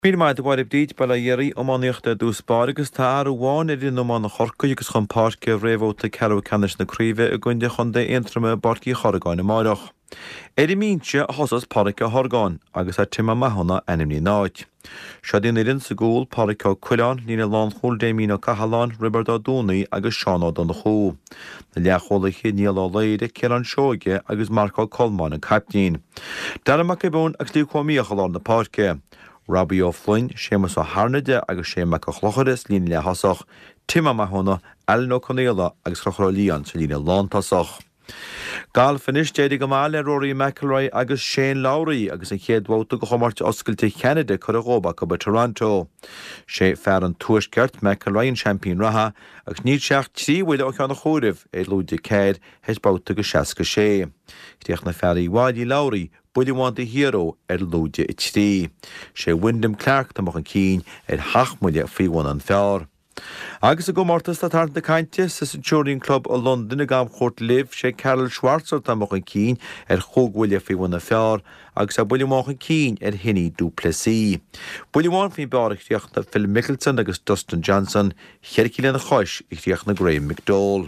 Bhí maid a bhhaid díd bail dhéirí ómáíochta dús báragus tá bháin idir nó mána chorcaí agus chun páirce réhóta ceú canis na críomh a gcuinde chun de intrama barcaí chorgáin máireach. Éidir mínte hosas párice thorgáin agus a timime maithna enimní náid. Seo dín irin sa gúil párice chuileán lína lán chúil déimína cahalán ribardá dúnaí agus seaná don na chú. Na leacholacha níl á léide cear an seoige agus marcá colmáin an captíín. Deach go bún agus líú comíochaán na páirce. Robbie O'Flynn, sémas ó Harnide agus séime go chlocharis lín le hasach, timime maithna Elinó Conéla agus chochrálíon sa lína lántasach. Gal finis déidir go máile Rory McIlroy agus Shane Lowry agus an chéadhóta go chomarte oscailte Canada chu a Róba go ba Toronto. Sé fear an tuaisceart McIlroy an champion ratha agus níl seach tríhfuile ó cheanna chóiribh é lúide céad heisbáta go 66. Chtíoch na fearí Wadí Lowry buidirháinte hero lúide i trí. Sé Wyndham Clark tamach an cín hachmuide faoin an fearr. Agus a go mórtas tá tarn na cainte sa Centurion Club ó London a gam chót liv sé Carol Schwarzer tamach an cín chóghfuile faoin na fearr agus a builimách an cín Henny du Plessis. Builimháin fao barachtíocht na Phil Mickelson agus Dustin Johnson cheircíile na chois ichtíocht na Graham McDowell.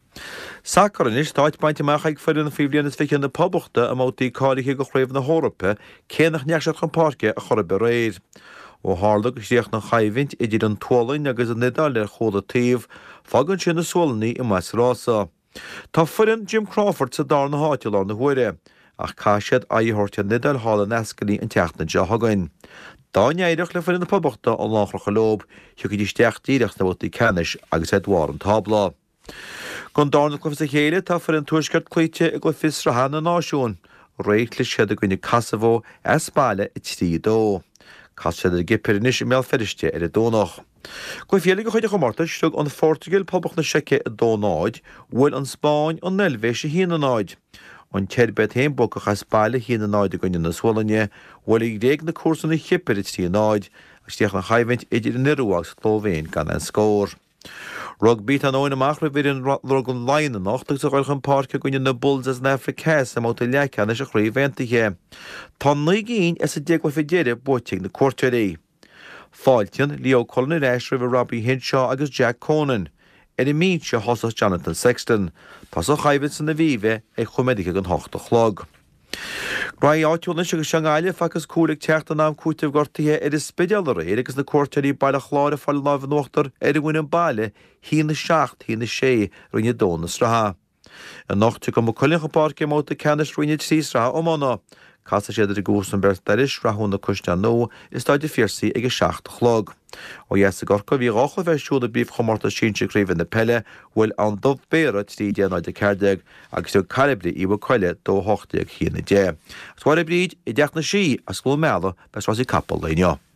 Sacaris táid bainte meach ag fuidir na fíblianas fi na poblachta a mótaí cáiliche go chréibh na Hórappa céannach neachseach an páirce a chorbe réir. Ó hála go síoch na chaimhint idir an tualainn agus an nidal chóda taobh fagann sin na solaní i meas rása. Tá fuirin Jim Crawford sa dar na háitiúlá na huire, ach caiisiad aithorte nidal hála nescaní an teach na dethagain. Dá neireach le fuirin na poblachta an láchracha lob, hiú go dtí steachtíireach na bhtaí canis agus Edward an tabla. Gon dána go sa chéile tá fuirin tuaisceart clúite a go fis rahanna náisiún, réit le siad a gine Casavó Espáile i trí dó. Caisiad a gipir inis i méall feriste a dónach. Go féala go chuide chomórta stug an Portugal poblach na seice a dónáid, bhfuil an Spáin an Nelvéis a híana náid. An teirbet héin bocach a Spáile híana náid a gine na Swalaine, bhfuil ag réag na cuasan na chipir i trí náid, agus tíoch na chaimhint idir an niruach Slóvéin gan an scór. Rugby an óin amach ra bhír an rugan leine nachtas a gáil an páirce gine na Bulls as na Africas am óta lechanis a chrí ventaige. Tá 9 is a déag fi déire bóting na cuairteirí. Fáiltean Leo Cullen réis ra Robbie Hinshaw agus Jack Conan. I mínse hosas Jonathan Sexton, pas ó chaimhid san na bhíve ag chumedicha an hochta chlog. Grai áitiúna se go seangáile fachas cúlaigh techt an nám cúitimh gortaithe is spidealar agus na cuairteirí baile chláir fáil lábhanachtar bhain an baile hí na 7 hí na 6 rinne dóna stratha. An nachtu go mo chuilecha páirce móta ceannis rinne trí stratha ómána. Casa séidir a gús an bertaris rathúna cuisteán nó is táid de fiersaí ag 7 chlog. Ó dhéas a gorca bhí rácha bheith siúda bíomh chomórta sínse críomh na pelle bhfuil an dubh béad tí déanaid de ceirdeag agus tú caribrí íbh chuile dó 8 hína dé. Táir bríd i d deach na sí a scúil meala bes was i capal léineo.